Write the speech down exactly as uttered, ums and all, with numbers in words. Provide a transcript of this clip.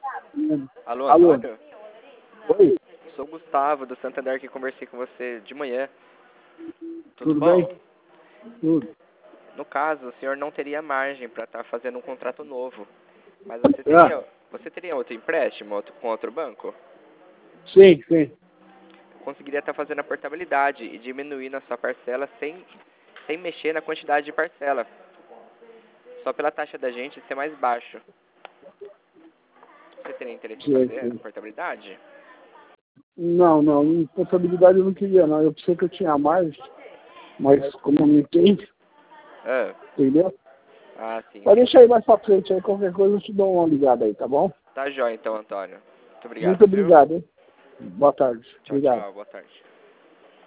Alô, Alô. Antônio? Oi, Sou o Gustavo, do Santander, que conversei com você de manhã. Tudo, tudo bom? bem? Tudo. No caso, o senhor não teria margem para estar fazendo um contrato novo. Mas você Ah, teria, você teria outro empréstimo outro, com outro banco? sim, sim. Eu conseguiria estar fazendo a portabilidade e diminuindo a sua parcela sem, sem mexer na quantidade de parcela. Só pela taxa da gente ser mais baixo. Você teria interesse em Sim, fazer a sim. portabilidade? Não, não, em contabilidade eu não queria, não. Eu pensei que eu tinha mais, mas como não entende, Ah, entendeu? ah sim, Mas sim. deixa aí mais pra frente aí, qualquer coisa eu te dou uma ligada aí, tá bom? Tá jóia então, Antônio. Muito Muito obrigado, viu? obrigado, hein? Boa tarde. Tchau, Obrigado. tchau. Boa tarde.